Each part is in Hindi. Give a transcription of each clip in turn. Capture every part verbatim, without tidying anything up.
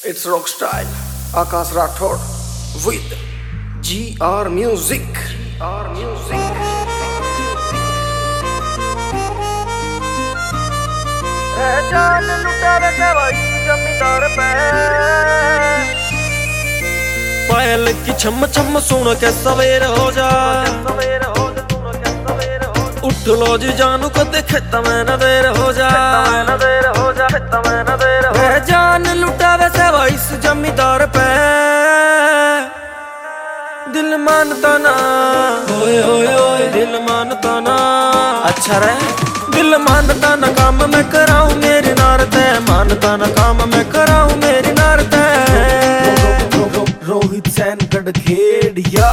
It's rock style. Akash Rathod with G R Music. G R Music. जान लुटावे से भाई जमींदार पे पायल की छम छम सुन के सवेर हो जा सवेर हो जा सुनो के सवेर हो जा उठ लो जी जानू को देखे तमें न देर हो जा न देर हो जा तमें न देर हो ए जान लुटावे से भाई इस जमींदार पे दिल मानता ना ओए ओए ओए दिल मानता ना अच्छा रहे दिल मानता ना काम मैं कराऊं मेरी नारते मानता ना काम मैं कराऊं मेरी नारते रोहित सैन गढ़खेड़िया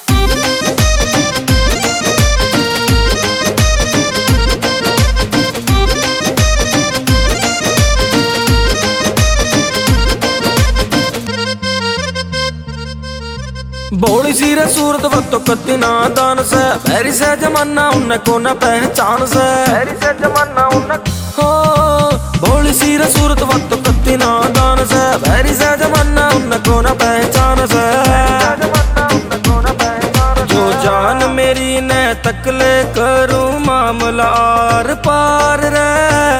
बोली सी रे सूरत वक्त कत्ती ना दान से पैरी से जमाना उन्हें को न पहचान से तेरी से जमाना उन हो बोली सी रे सूरत वक्त कत्ती ना दान से पैरी से जमाना उन्हें को न पहचान से जमाना उन को न पहचान जो जान मेरी ने तकले करूं मामला आर पार रे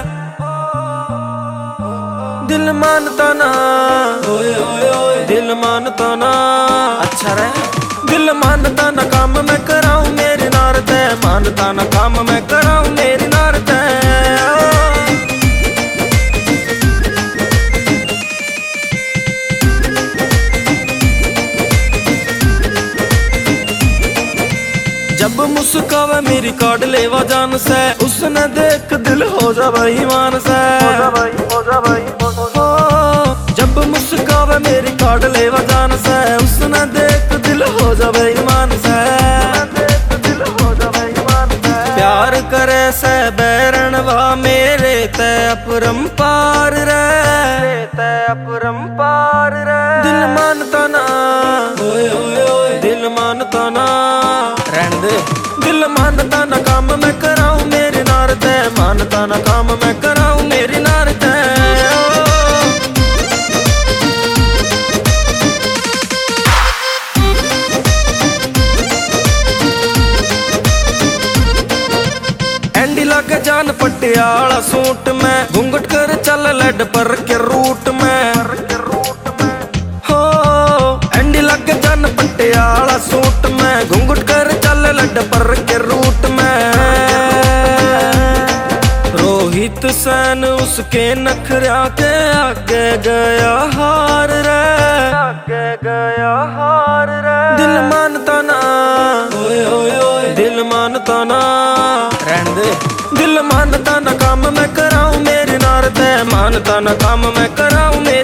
दिल मानता ना ओए ओए ओए दिल मानता ना अच्छा रहे दिल मानता ना काम मैं कराऊं मेरी नारते मानता ना काम मैं कराऊं मेरी नारते जब मुस्कावे मेरी कार्ड लेवा जान से उसने देख दिल हो जा भाई मान से हो जा भाई हो जा भाई हो जा ओ, जब मुस्कावे मेरी कार्ड लेवा जान से उसने देख दिल हो जा भाई मान से दिल हो जा भाई मान से प्यार करे से बैरण वा मेरे ते अपरंपार रे ते अपरंपार रे दिल मानता ना ओए ओए ओए दिल मानता ना रहने दे दिल मानता ना काम मैं कराऊं मेरी नारते मानता ना काम मैं कराऊं मेरी नारते एंडी लागे जान पटियाला सूट में घूंघट कर चल लड पर के रूट में हो एंडी लागे जान पटियाला सूट में घूंघट कर चल लड पर के रूट में रोहित सैन उसके नखरा के आगे गया हार रे आगे गया हार रे दिल मानता ना ओए ओए ओए दिल मानता ना रहने दे दिल मानता ना काम मैं कराऊं मेरी नारते मानता ना काम मैं कराऊं